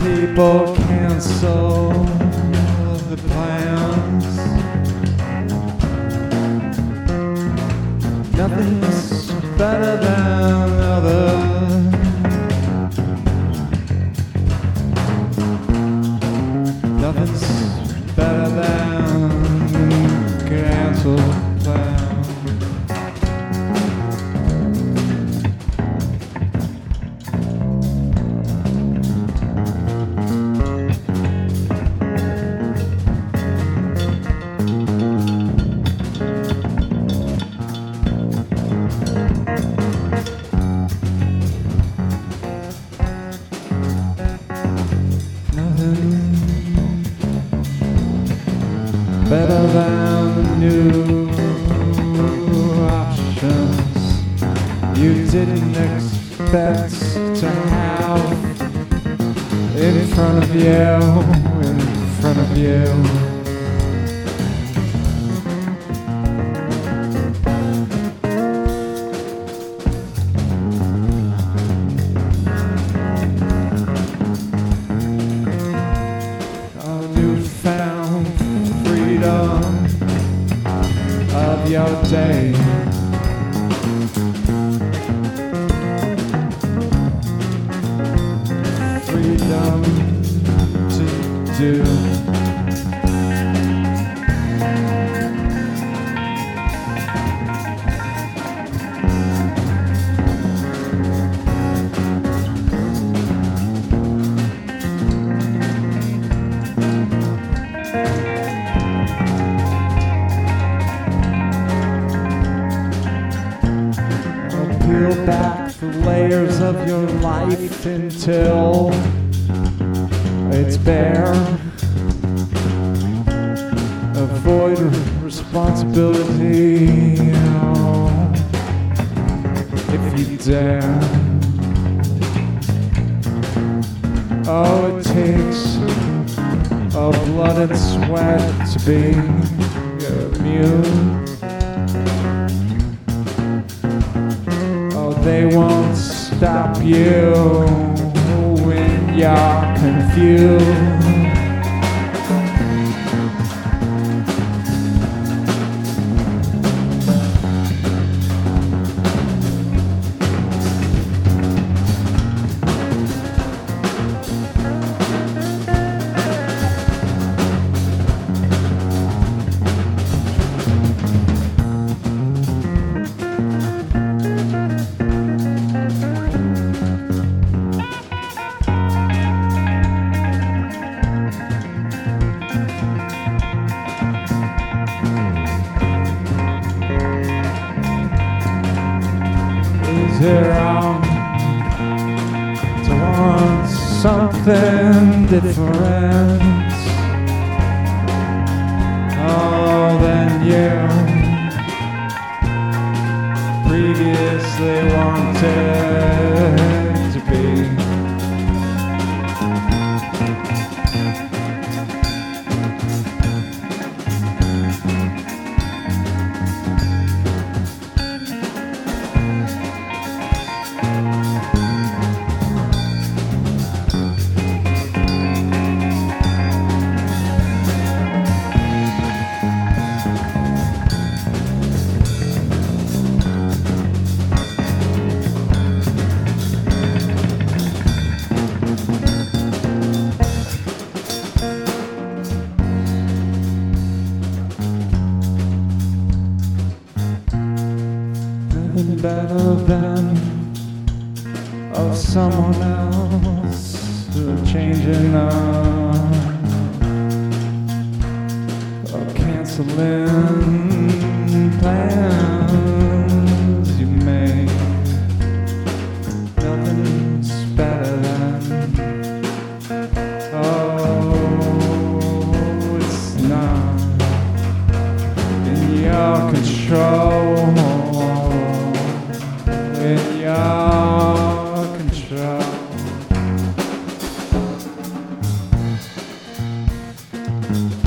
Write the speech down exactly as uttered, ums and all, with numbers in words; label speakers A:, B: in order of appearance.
A: people cancel the plans. Nothing's better than others. Nothing's better than canceled plans. Better than new options you didn't expect to have in front of you, in front of you. A newfound freedom of your day. Freedom to do. Peel back the layers of your life until it's bare. Avoid responsibility, oh, if you dare. Oh, it takes a blood and sweat to be immune. They won't stop you when you're confused. Is it wrong to want something different? Oh, than you previously wanted to be. Nothing better than of someone else changing up or canceling plans you made. Nothing's better than, oh, it's not in your control. In your control.